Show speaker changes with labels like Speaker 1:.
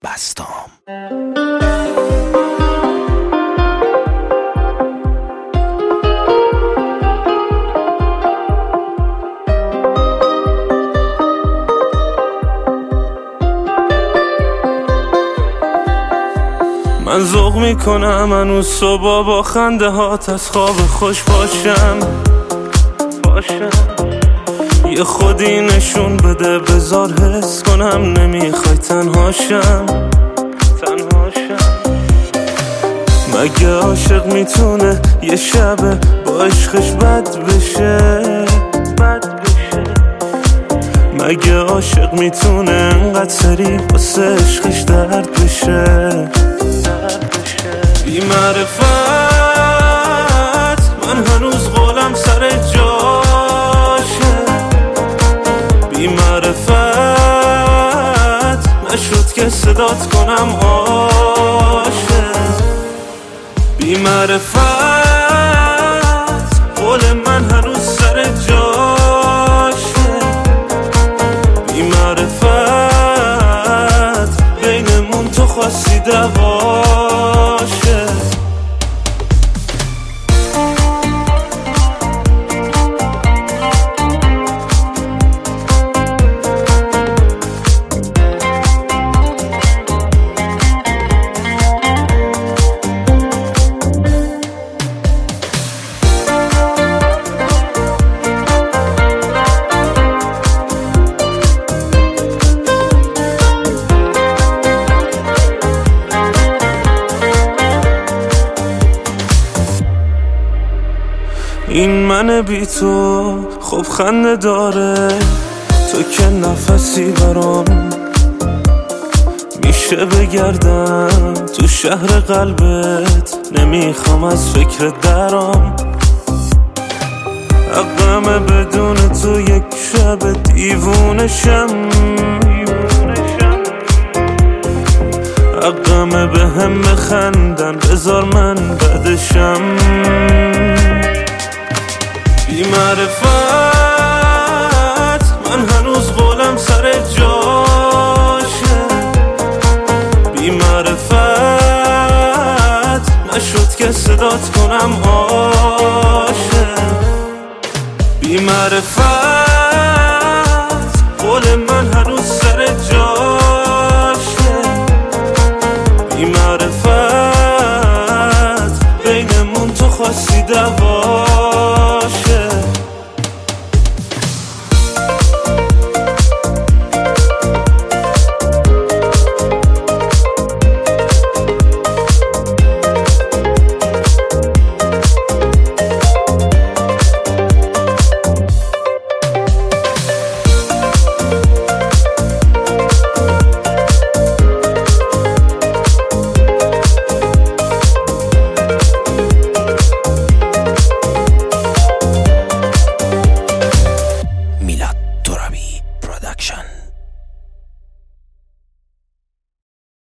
Speaker 1: بستام.
Speaker 2: من ذوق میکنم هنوز صبح با خنده هات از خواب خوش باشم. یه خودی نشون بده بذار حس کنم نمیخوای تنهاشم. مگه عاشق میتونه یه شبه با عشقش بد بشه؟ مگه عاشق میتونه انقدر سری واسه عشقش درد بشه؟ بی معرفت من هنوز قولم سر جاشه. بی معرفت نشد که صدات کنم عاشق. بی معرفت قول من هنوز سر جاشه. بی معرفت بینمون تو خواستی دواشه. این من بی تو خب خنده داره، تو که نفسی برام. میشه بگردم تو شهر قلبت، نمیخوام از فکر درام. حقمه بدون تو یک شب دیوونشم. حقمه به هم بخندن بذار من بدشم. بی معرفت من هنوز قولم سر جاشه. بی معرفت نشد که صدات کنم عاشق. بی معرفت قول من هنوز سر جاشه. بی معرفت بینمون تو خواستی دوا.